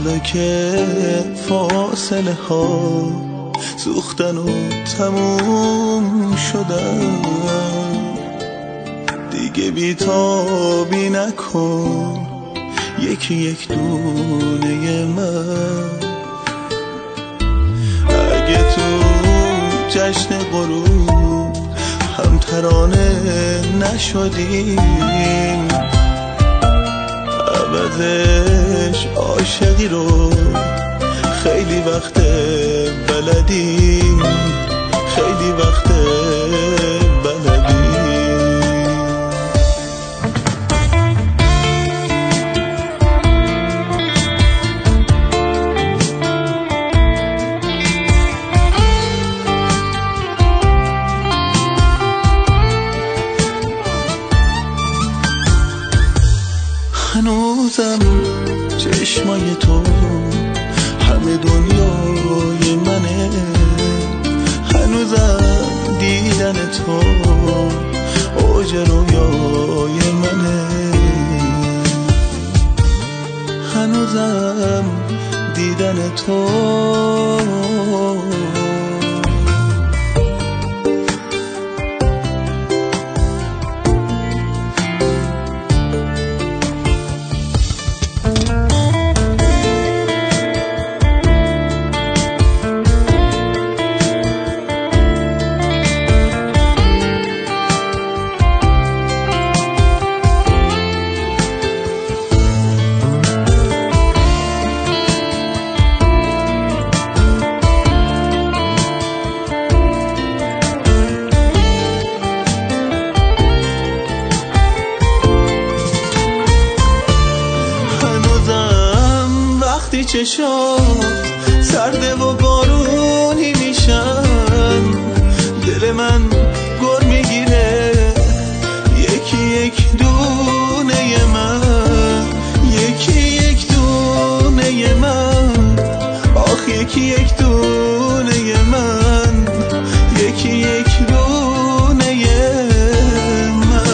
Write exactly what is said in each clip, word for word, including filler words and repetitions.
حالا که فاصله ها سوختن و تموم شدن، دیگه بیتابی نکن یکی یک دونه من. اگه تو جشن غروب هم ترانه نشدیم، عوضش عاشقی رو خیلی وقت بلدیم، خیلی وقت بلدیم. هنوزم چشمای تو همه دنیای منه، هنوزم دیدن تو اوج رویای منه، هنوزم دیدن تو. چشات سرده و بارونی میشن، دل من گر میگیره یکی یک دونه من، یکی یک دونه من، آخ یکی یک دونه من، یکی یک دونه من.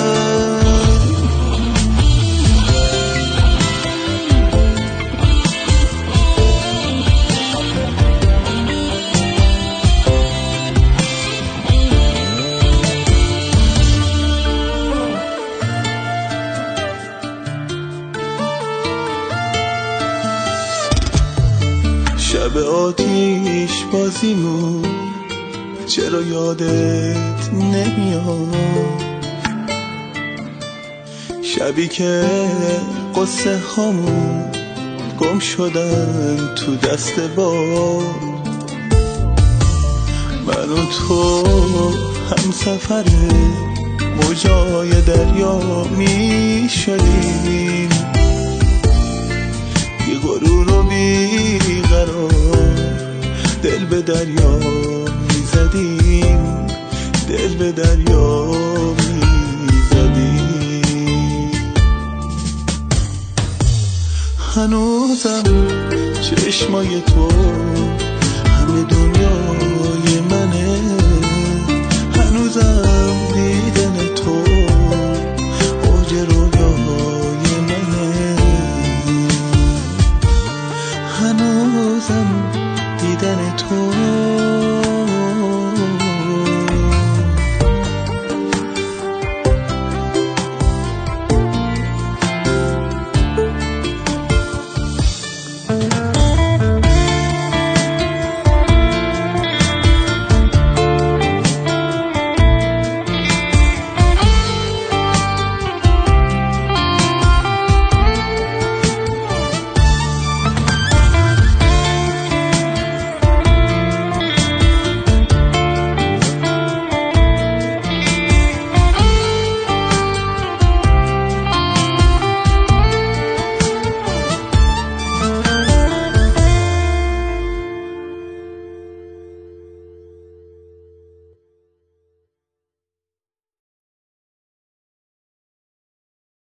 شب آتیش بازیمون چرا یادت نمیاد، شبی که قصه هامون گم شدن تو دست باد، من و تو هم سفر موجای دریا می شدیم، بی غرور و بی قرار دل به دریا می زدیم، دل به دریا می زدیم. هنوزم چشمای تو همه دنیا